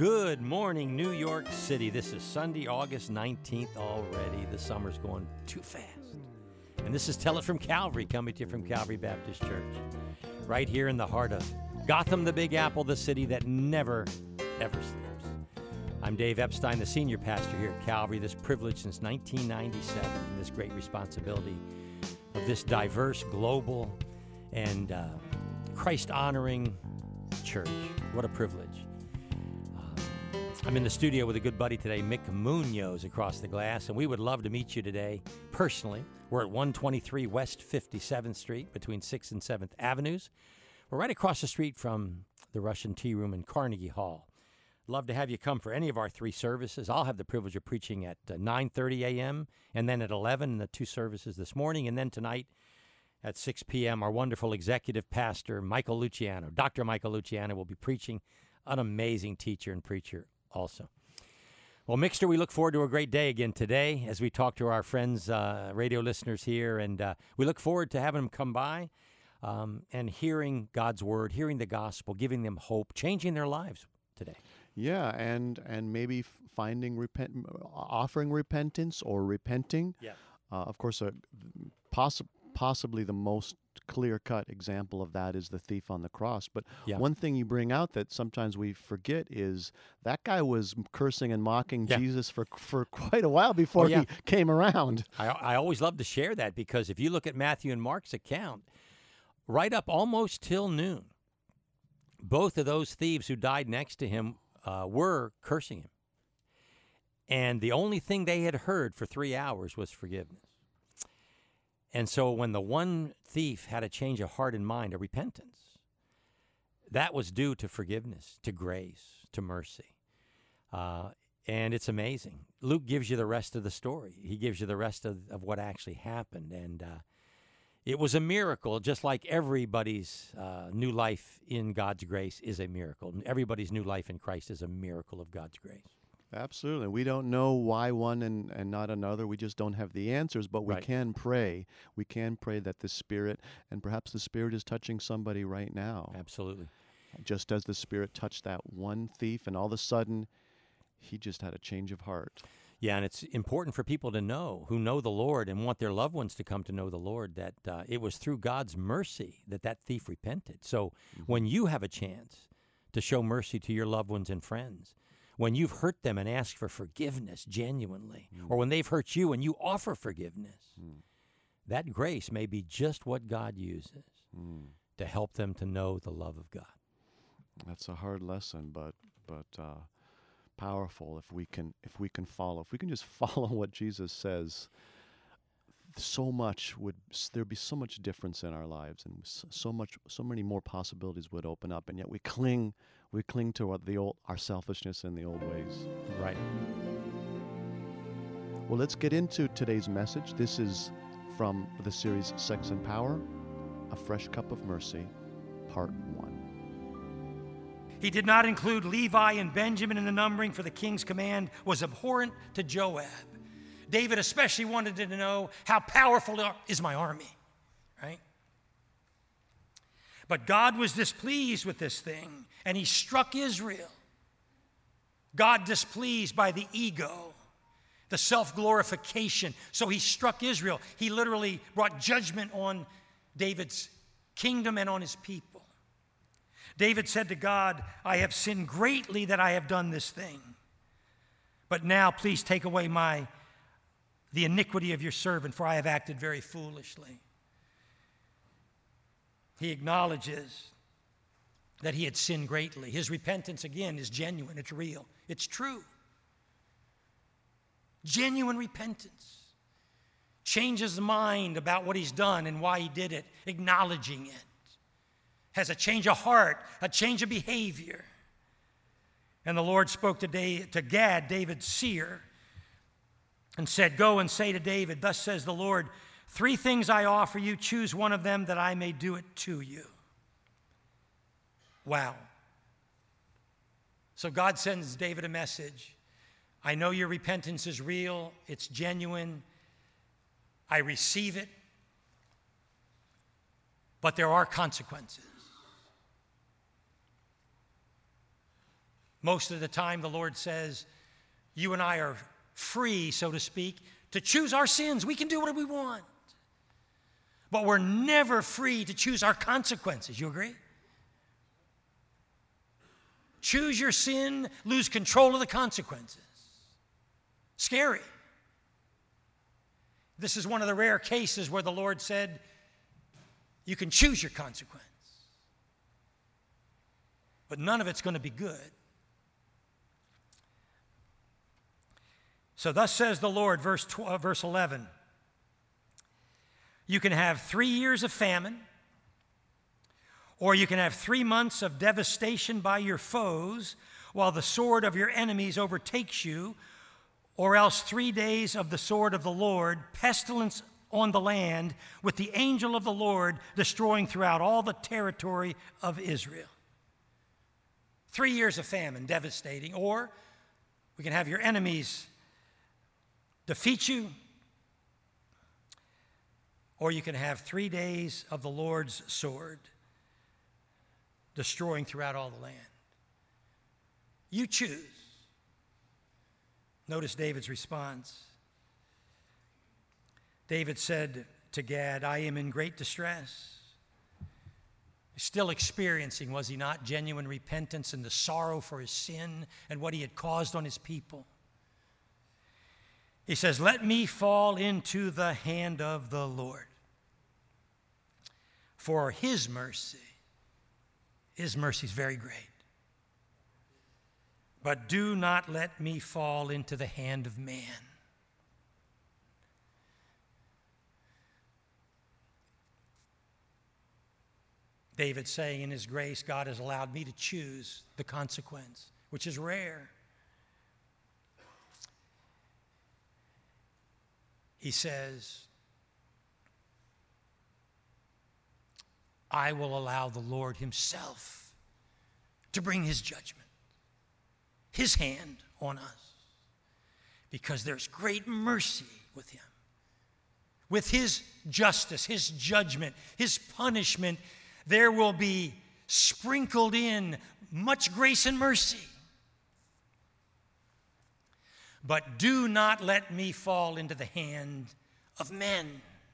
Good morning, New York City. This is Sunday, August 19th already. The summer's going too fast. And this is Tell It from Calvary, coming to you from Calvary Baptist Church, right here in the heart of Gotham, the Big Apple, the city that never, ever sleeps. I'm Dave Epstein, the senior pastor here at Calvary. This privilege since 1997, and this great responsibility of this diverse, global, and Christ-honoring church. What a privilege. I'm in the studio with a good buddy today, Mick Munoz, across the glass, and we would love to meet you today personally. We're at 123 West 57th Street between 6th and 7th Avenues. We're right across the street from the Russian Tea Room in Carnegie Hall. Love to have you come for any of our three services. I'll have the privilege of preaching at 9:30 a.m. and then at 11 in the two services this morning, and then tonight at 6 p.m. our wonderful executive pastor, Michael Luciano. Dr. Michael Luciano will be preaching, an amazing teacher and preacher also. Well, Mixter, we look forward to a great day again today as we talk to our friends, radio listeners here, and we look forward to having them come by and hearing God's word, hearing the gospel, giving them hope, changing their lives today. Yeah, and maybe offering repentance or repenting. Yeah. Of course, possibly the most clear-cut example of that is the thief on the cross. But one thing you bring out that sometimes we forget is that guy was cursing and mocking Jesus for quite a while before he came around. I always love to share that because if you look at Matthew and Mark's account, right up almost till noon, both of those thieves who died next to him were cursing him. And the only thing they had heard for 3 hours was forgiveness. And so when the one thief had a change of heart and mind, a repentance, that was due to forgiveness, to grace, to mercy. And it's amazing. Luke gives you the rest of the story. He gives you the rest of what actually happened. And it was a miracle, just like everybody's new life in God's grace is a miracle. Everybody's new life in Christ is a miracle of God's grace. Absolutely. We don't know why one and not another. We just don't have the answers, but we can pray. We can pray that the Spirit, and perhaps the Spirit is touching somebody right now. Absolutely. Just as the Spirit touched that one thief, and all of a sudden, he just had a change of heart. Yeah, and it's important for people to know, who know the Lord and want their loved ones to come to know the Lord, that it was through God's mercy that thief repented. So when you have a chance to show mercy to your loved ones and friends, when you've hurt them and ask for forgiveness genuinely, or when they've hurt you and you offer forgiveness, that grace may be just what God uses to help them to know the love of God. That's a hard lesson, but powerful if we can just follow what Jesus says. There'd be so much difference in our lives, and so many more possibilities would open up, and yet we cling to our selfishness and the old ways. Right. Well, let's get into today's message. This is from the series Sex and Power, A Fresh Cup of Mercy, Part 1. He did not include Levi and Benjamin in the numbering, for the king's command was abhorrent to Joab. David especially wanted to know, how powerful is my army, right? But God was displeased with this thing, and he struck Israel. God displeased by the ego, the self-glorification. So he struck Israel. He literally brought judgment on David's kingdom and on his people. David said to God, I have sinned greatly that I have done this thing. But now please take away the iniquity of your servant, for I have acted very foolishly. He acknowledges that he had sinned greatly. His repentance, again, is genuine. It's real. It's true. Genuine repentance. Changes the mind about what he's done and why he did it, acknowledging it. Has a change of heart, a change of behavior. And the Lord spoke to Gad, David's seer, and said, go and say to David, thus says the Lord, 3 things I offer you, choose one of them that I may do it to you. Wow. So God sends David a message. I know your repentance is real, it's genuine, I receive it, but there are consequences. Most of the time, the Lord says, you and I are free, so to speak, to choose our sins. We can do what we want. But we're never free to choose our consequences. You agree? Choose your sin, lose control of the consequences. Scary. This is one of the rare cases where the Lord said, you can choose your consequence. But none of it's going to be good. So thus says the Lord, verse 11, you can have 3 years of famine, or you can have 3 months of devastation by your foes while the sword of your enemies overtakes you, or else 3 days of the sword of the Lord, pestilence on the land, with the angel of the Lord destroying throughout all the territory of Israel. 3 years of famine, devastating, or we can have your enemies defeat you, or you can have 3 days of the Lord's sword destroying throughout all the land. You choose. Notice David's response. David said to Gad, I am in great distress. He's still experiencing, was he not, genuine repentance and the sorrow for his sin and what he had caused on his people. He says, let me fall into the hand of the Lord. For his mercy is very great. But do not let me fall into the hand of man. David saying in his grace, God has allowed me to choose the consequence, which is rare. He says, I will allow the Lord himself to bring his judgment, his hand on us, because there's great mercy with him. With his justice, his judgment, his punishment, there will be sprinkled in much grace and mercy. But do not let me fall into the hand of men.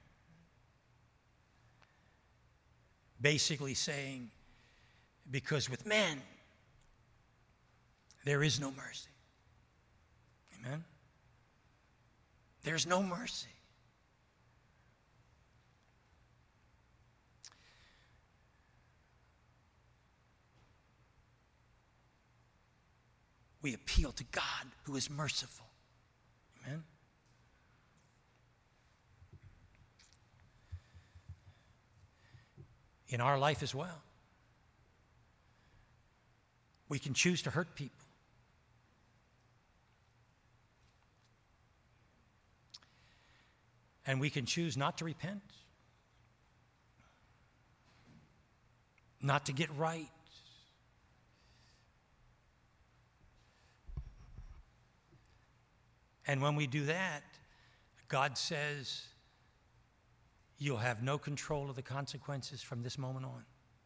Basically saying, because with men, there is no mercy. Amen? There's no mercy. We appeal to God who is merciful. Amen? In our life as well, we can choose to hurt people. And we can choose not to repent, not to get right. And when we do that, God says, you'll have no control of the consequences from this moment on.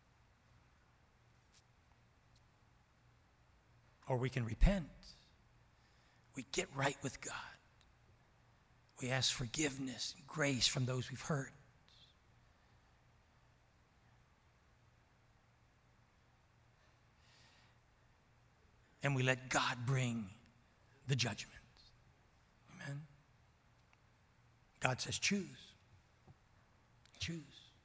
Or we can repent. We get right with God. We ask forgiveness and grace from those we've hurt. And we let God bring the judgment. Amen. God says, choose. Choose.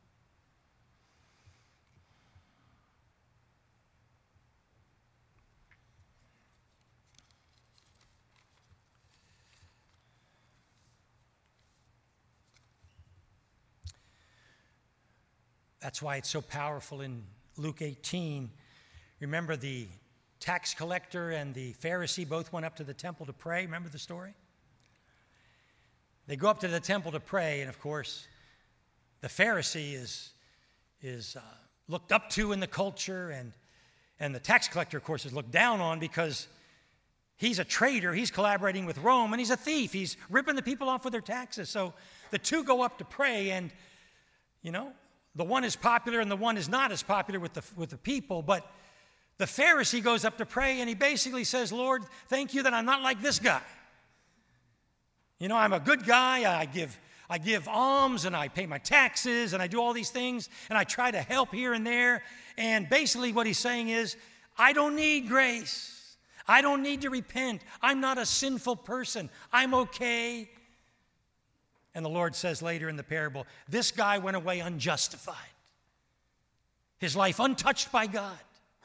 That's why it's so powerful in Luke 18. Remember the tax collector and the Pharisee both went up to the temple to pray. Remember the story? They go up to the temple to pray, and of course, the Pharisee is looked up to in the culture, and the tax collector, of course, is looked down on because he's a traitor, he's collaborating with Rome, and he's a thief. He's ripping the people off with their taxes. So the two go up to pray, and, you know, the one is popular and the one is not as popular with the people, but The Pharisee goes up to pray, and he basically says, Lord, thank you that I'm not like this guy. You know, I'm a good guy. I give alms, and I pay my taxes, and I do all these things, and I try to help here and there. And basically what he's saying is, I don't need grace. I don't need to repent. I'm not a sinful person. I'm okay. And the Lord says later in the parable, this guy went away unjustified. His life untouched by God.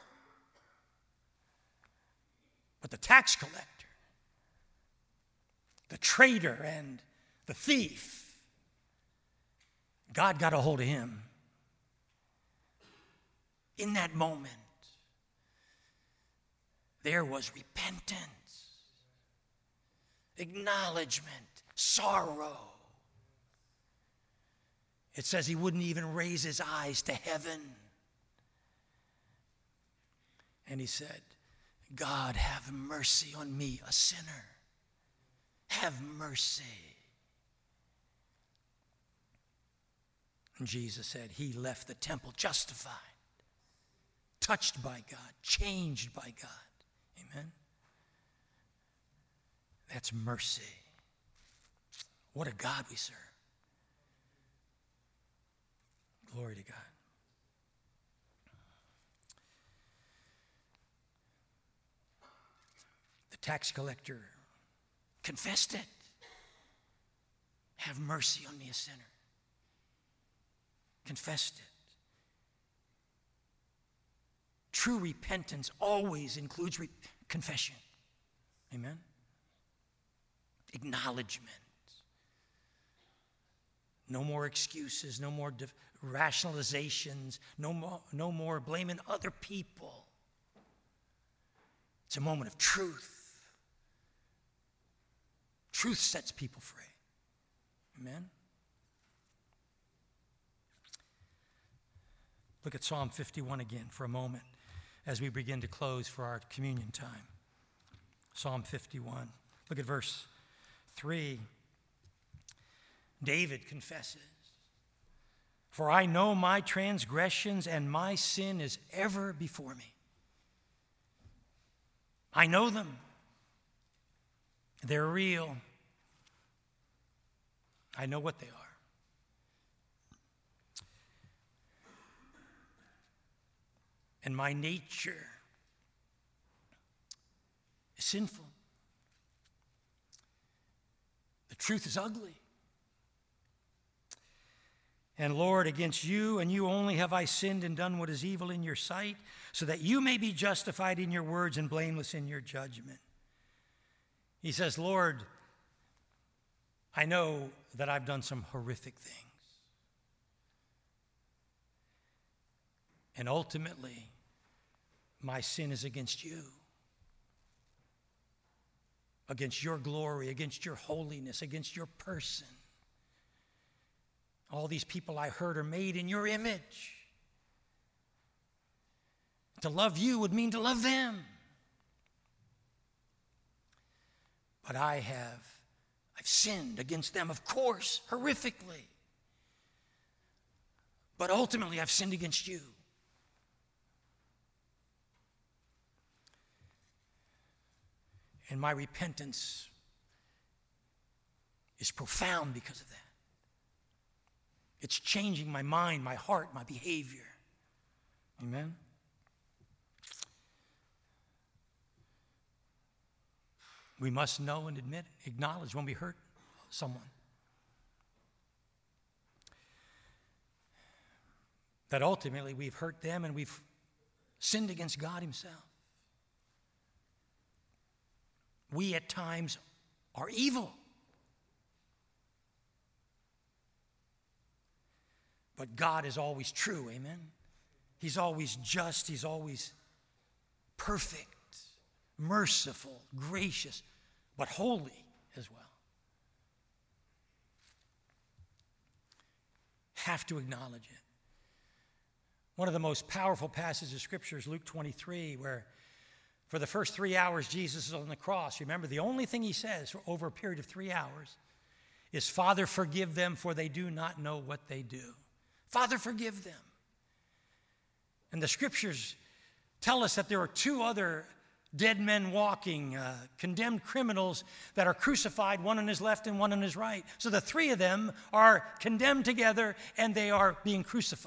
But the tax collector, the traitor, and the thief, God got a hold of him. In that moment, there was repentance, acknowledgement, sorrow. It says he wouldn't even raise his eyes to heaven. And he said, God, have mercy on me, a sinner. Have mercy. And Jesus said he left the temple justified, touched by God, changed by God. Amen? That's mercy. What a God we serve. Glory to God. The tax collector confessed it. Have mercy on me, a sinner. Confessed it. True repentance always includes confession. Amen? Acknowledgement. No more excuses, no more rationalizations, no more blaming other people. It's a moment of truth. Truth sets people free. Amen? Look at Psalm 51 again for a moment as we begin to close for our communion time. Psalm 51. Look at verse 3. David confesses, for I know my transgressions and my sin is ever before me. I know them. They're real. I know what they are. And my nature is sinful. The truth is ugly. And Lord, against you and you only have I sinned and done what is evil in your sight, so that you may be justified in your words and blameless in your judgment. He says, Lord, I know that I've done some horrific things. And ultimately, my sin is against you, against your glory, against your holiness, against your person. All these people I hurt are made in your image. To love you would mean to love them. But I've sinned against them, of course, horrifically. But ultimately, I've sinned against you. And my repentance is profound because of that. It's changing my mind, my heart, my behavior. Amen? We must know and admit, acknowledge when we hurt someone. That ultimately we've hurt them and we've sinned against God himself. We at times are evil. But God is always true, amen? He's always just, he's always perfect, merciful, gracious, but holy as well. Have to acknowledge it. One of the most powerful passages of Scripture is Luke 23, where for the first 3 hours Jesus is on the cross. Remember, the only thing he says for over a period of 3 hours is, Father, forgive them, for they do not know what they do. Father, forgive them. And the Scriptures tell us that there are two other dead men walking, condemned criminals that are crucified, one on his left and one on his right. So the three of them are condemned together and they are being crucified.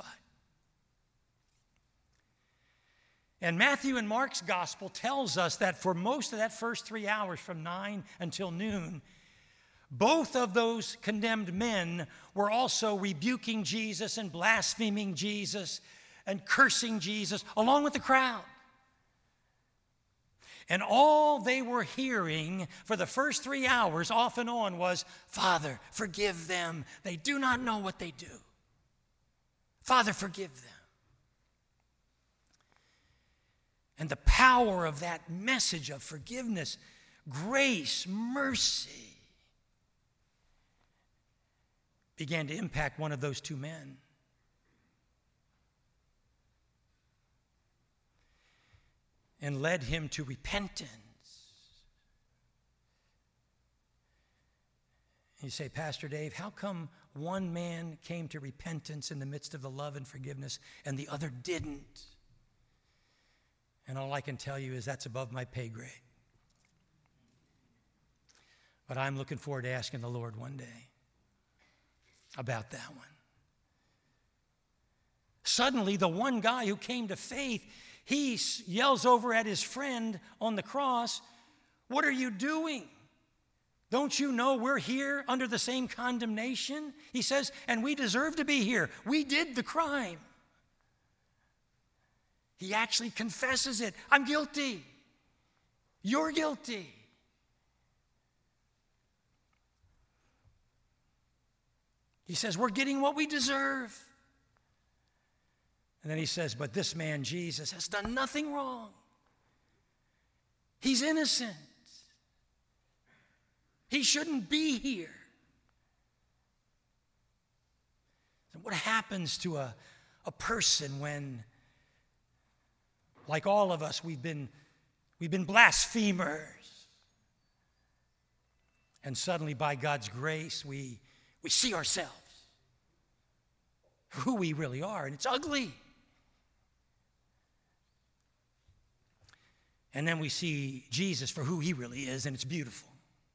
And Matthew and Mark's gospel tells us that for most of that first 3 hours from 9 until noon, both of those condemned men were also rebuking Jesus and blaspheming Jesus and cursing Jesus along with the crowd. And all they were hearing for the first 3 hours off and on was, "Father, forgive them. They do not know what they do. Father, forgive them." And the power of that message of forgiveness, grace, mercy, began to impact one of those two men. And led him to repentance. You say, "Pastor Dave, how come one man came to repentance in the midst of the love and forgiveness and the other didn't?" And all I can tell you is that's above my pay grade. But I'm looking forward to asking the Lord one day about that one. Suddenly, the one guy who came to faith, he yells over at his friend on the cross, "What are you doing? Don't you know we're here under the same condemnation?" He says, "And we deserve to be here. We did the crime." He actually confesses it. "I'm guilty. You're guilty." He says, "We're getting what we deserve." And then he says, "But this man, Jesus, has done nothing wrong. He's innocent. He shouldn't be here." And what happens to a person when, like all of us, we've been blasphemers, and suddenly by God's grace we see ourselves, who we really are, and it's ugly. And then we see Jesus for who he really is, and it's beautiful.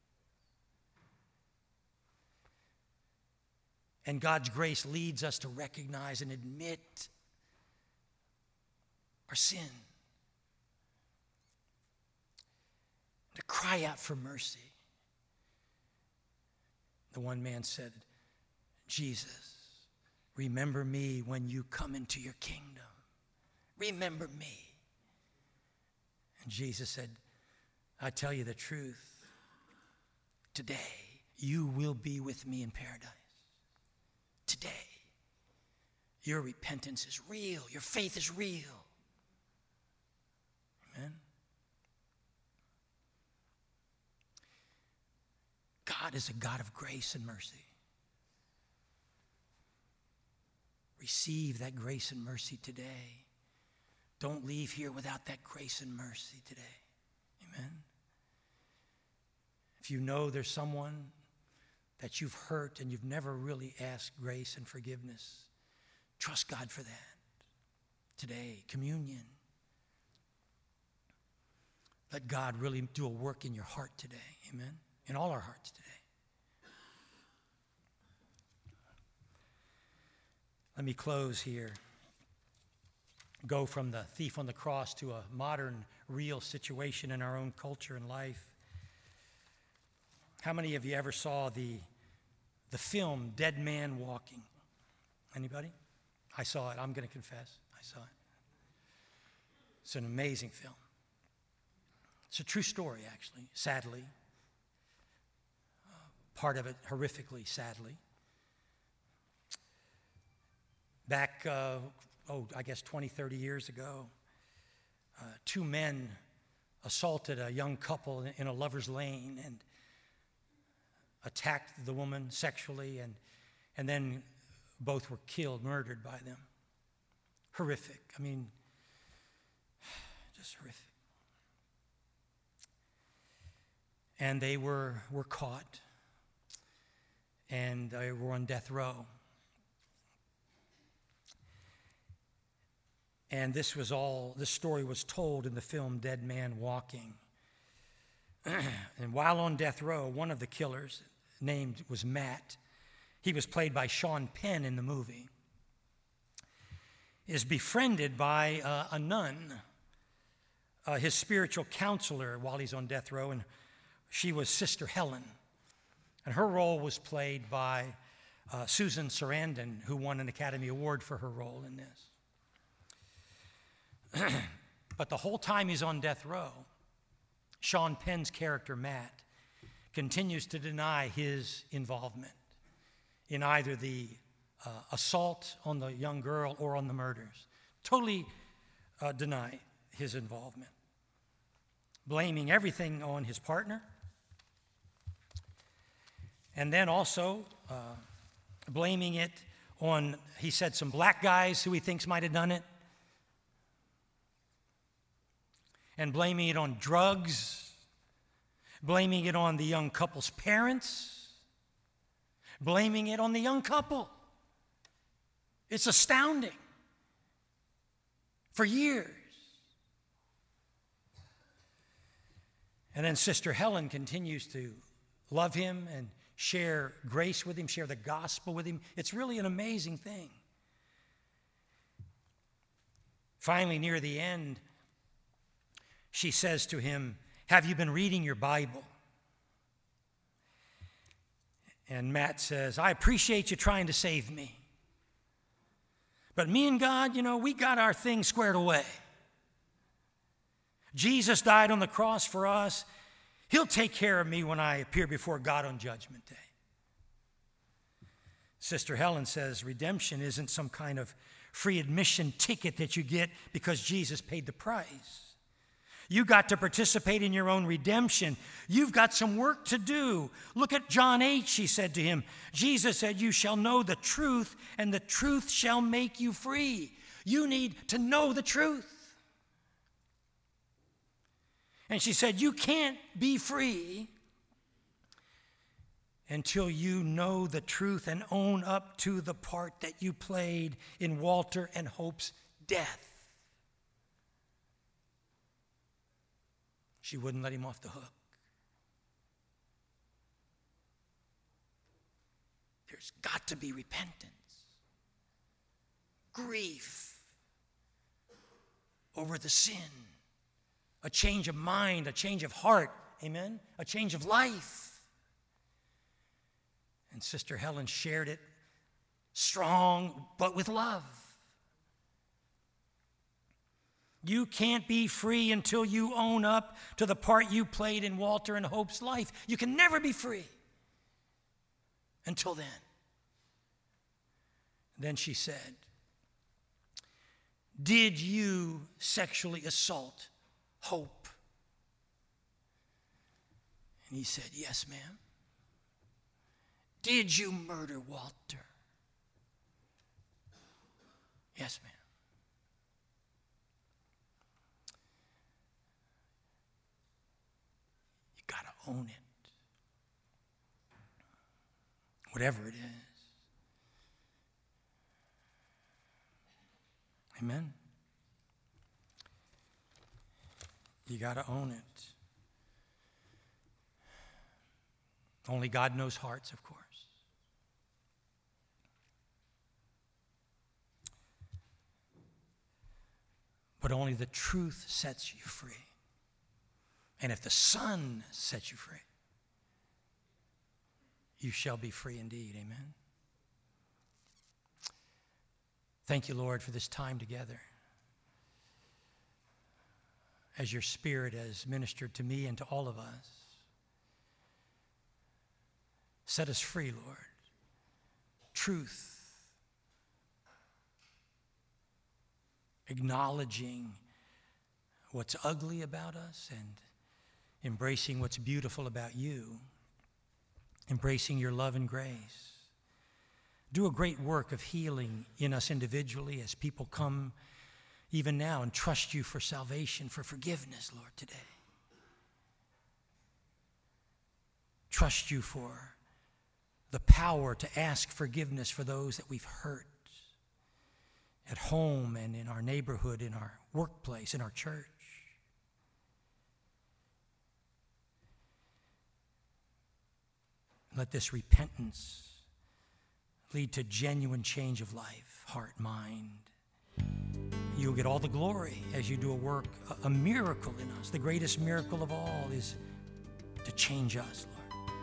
And God's grace leads us to recognize and admit our sin, to cry out for mercy. The one man said, "Jesus, remember me when you come into your kingdom. Remember me." And Jesus said, "I tell you the truth. Today, you will be with me in paradise. Today, your repentance is real. Your faith is real." Amen. God is a God of grace and mercy. Receive that grace and mercy today. Don't leave here without that grace and mercy today. Amen. If you know there's someone that you've hurt and you've never really asked grace and forgiveness, trust God for that. Today, communion. Let God really do a work in your heart today. Amen. In all our hearts today. Let me close here. Go from the thief on the cross to a modern, real situation in our own culture and life. How many of you ever saw the film Dead Man Walking? Anybody? I saw it. I'm going to confess. I saw it. It's an amazing film. It's a true story, actually, sadly. Part of it horrifically, sadly. Back, I guess 20, 30 years ago, two men assaulted a young couple in a lover's lane and attacked the woman sexually, and then both were killed, murdered by them. Horrific. I mean, just horrific. And they were caught, and they were on death row. And this story was told in the film Dead Man Walking. And while on death row, one of the killers, named was Matt, he was played by Sean Penn in the movie, is befriended by a nun, his spiritual counselor while he's on death row, and she was Sister Helen. And her role was played by Susan Sarandon, who won an Academy Award for her role in this. But the whole time he's on death row, Sean Penn's character, Matt, continues to deny his involvement in either the assault on the young girl or on the murders. Totally deny his involvement, blaming everything on his partner, and then also blaming it on, he said, some black guys who he thinks might have done it, and blaming it on drugs, blaming it on the young couple's parents, blaming it on the young couple. It's astounding. For years. And then Sister Helen continues to love him and share grace with him, share the gospel with him. It's really an amazing thing. Finally, near the end, she says to him, "Have you been reading your Bible?" And Matt says, "I appreciate you trying to save me. But me and God, we got our thing squared away. Jesus died on the cross for us. He'll take care of me when I appear before God on Judgment Day." Sister Helen says redemption isn't some kind of free admission ticket that you get because Jesus paid the price. You got to participate in your own redemption. You've got some work to do. Look at John 8, she said to him. Jesus said, "You shall know the truth, and the truth shall make you free." You need to know the truth. And she said, you can't be free until you know the truth and own up to the part that you played in Walter and Hope's death. She wouldn't let him off the hook. There's got to be repentance, grief over the sin, a change of mind, a change of heart, amen, a change of life. And Sister Helen shared it strong, but with love. You can't be free until you own up to the part you played in Walter and Hope's life. You can never be free until then. Then she said, "Did you sexually assault Hope?" And he said, "Yes, ma'am." "Did you murder Walter?" "Yes, ma'am." Own it. Whatever it is. Amen. You got to own it. Only God knows hearts, of course. But only the truth sets you free. And if the Son sets you free, you shall be free indeed. Amen. Thank you, Lord, for this time together. As your Spirit has ministered to me and to all of us. Set us free, Lord. Truth. Acknowledging what's ugly about us and embracing what's beautiful about you, embracing your love and grace. Do a great work of healing in us individually as people come even now and trust you for salvation, for forgiveness, Lord, today. Trust you for the power to ask forgiveness for those that we've hurt at home and in our neighborhood, in our workplace, in our church. Let this repentance lead to genuine change of life, heart, mind. You'll get all the glory as you do a work, a miracle in us. The greatest miracle of all is to change us, Lord.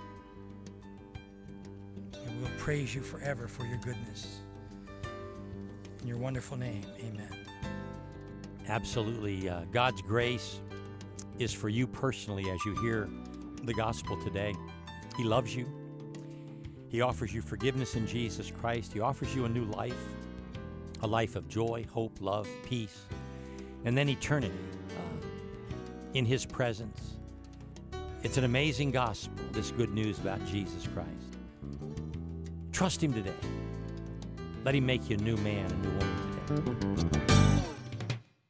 And we'll praise you forever for your goodness. In your wonderful name, amen. Absolutely. God's grace is for you personally as you hear the gospel today. He loves you. He offers you forgiveness in Jesus Christ. He offers you a new life, a life of joy, hope, love, peace, and then eternity in His presence. It's an amazing gospel, this good news about Jesus Christ. Trust Him today. Let Him make you a new man, a new woman today.